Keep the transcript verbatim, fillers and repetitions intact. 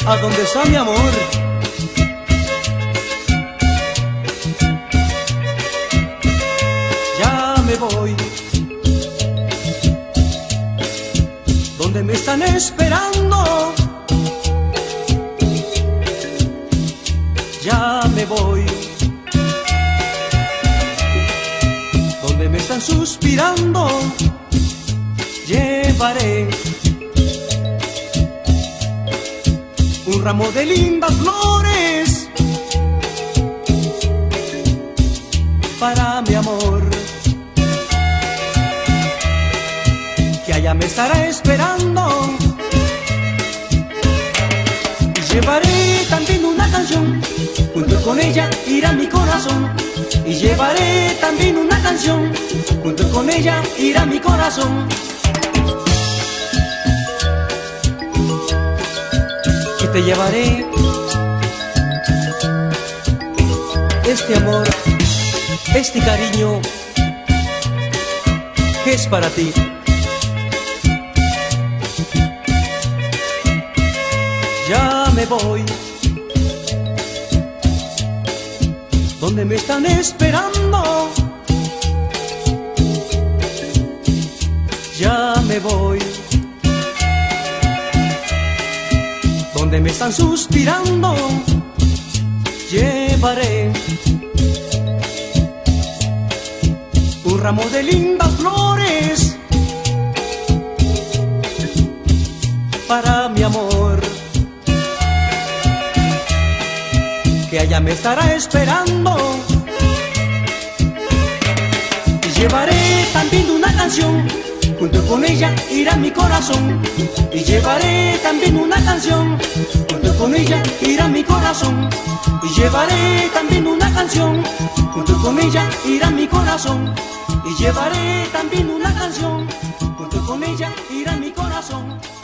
¿A dónde está mi amor? Ya me voy. ¿Dónde me están esperando? Ya me voy. ¿Dónde me están suspirando? Llevaré un ramo de lindas flores para mi amor, que allá me estará esperando. Y llevaré también una canción, junto con ella irá mi corazón. Y llevaré también una canción, junto con ella irá mi corazón. Y te llevaré este amor, este cariño que es para ti. Ya me voy. ¿Dónde me están esperando? Ya me voy. ¿Dónde me están suspirando? Llevaré un ramo de lindas flores para mi amor, que allá me estará esperando. Y llevaré también una canción, junto con ella irá mi corazón. Y llevaré también una canción, junto con ella irá mi corazón. Y llevaré también una canción, junto con ella irá mi corazón. Y llevaré también una canción, junto con ella irá mi corazón.